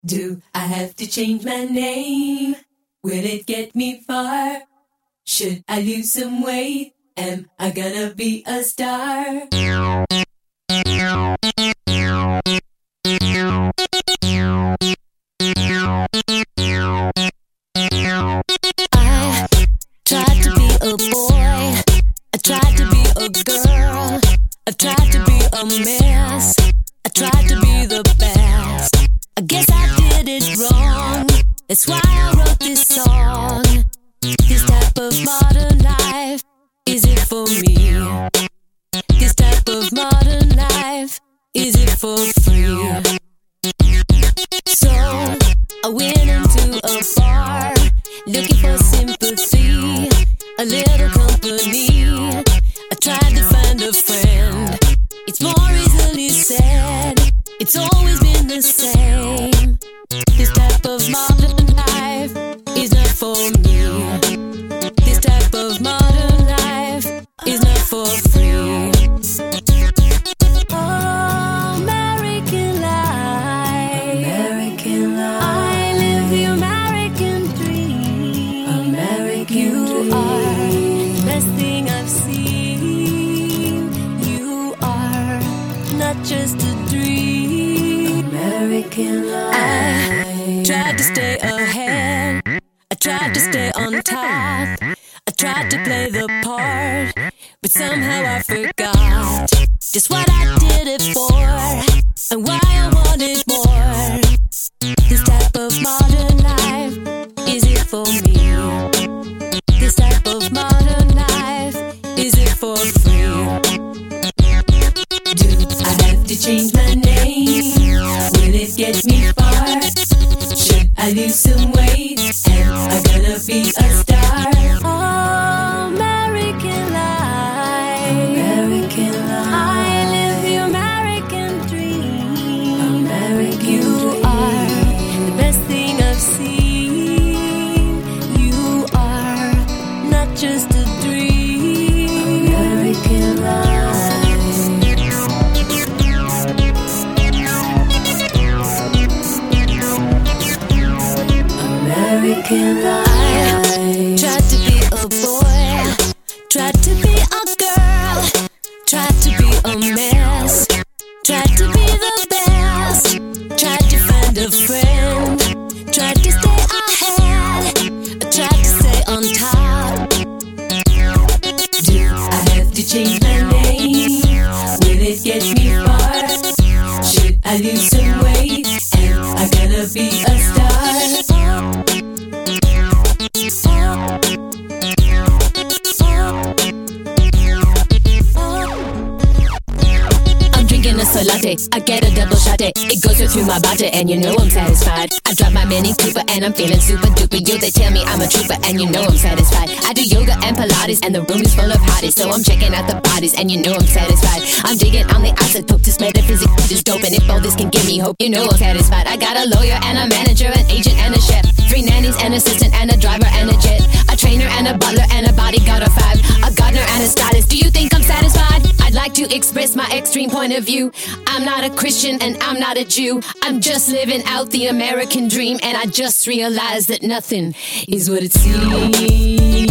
Do I have to change my name? Will it get me far? Should I lose some weight? Am I gonna be a star? I tried to be a boy, I tried to be a girl, I tried to be a mess, I tried to be the best. I guess I did it wrong, that's why I wrote this song. This type of modern life, is it for me? This type of modern life, is it for free? So I went into a bar, looking for sympathy, a little company. I tried to find a friend. It's more easily said, it's always been the same. This type of modern life is not for me. This type of modern life is not for free. Oh, American life, American life. I live the American dream. American You dream. are the best thing I've seen. You are not just a dream. American life. I tried to stay ahead, I tried to stay on top, I tried to play the part, but somehow I forgot just what I did it for, and why I wanted more. This type of modern life, is it for me? This type of modern life, is it for free? Do I have to change my name? Will it get me far? Should I lose some weight? Am I gonna be a star? Oh, American life, American life. I live the American dream. American You dream. are the best thing I've seen. You are not just a dream. American life. American life. I tried to be a boy, tried to be a girl, tried to be a mess, tried to be the best, tried to find a friend, tried to stay ahead, tried to stay on top. Do I have to change my name? Will it get me far? Should I lose some weight? Am I gonna be a star? I'm drinking a soy latte, I get a double shot it. It goes right through my body and you know I'm satisfied. I drive my Mini Cooper and I'm feeling super duper. You, they tell me I'm a trooper and you know I'm satisfied. I do yoga and Pilates and the room is full of hotties, so I'm checking out the bodies and you know I'm satisfied. I'm digging on the isotope, this metaphysics is dope, and if all this can give me hope, you know I'm satisfied. I got a lawyer and a manager, an agent and a chef, 3 nannies, an assistant and a driver and a jet, a trainer and a butler and a bodyguard of 5, a gardener and a stylist. Do you think I'm satisfied? I'd like to express my extreme point of view. I'm not a Christian and I'm not a Jew. I'm just living out the American dream, and I just realized that nothing is what it seems.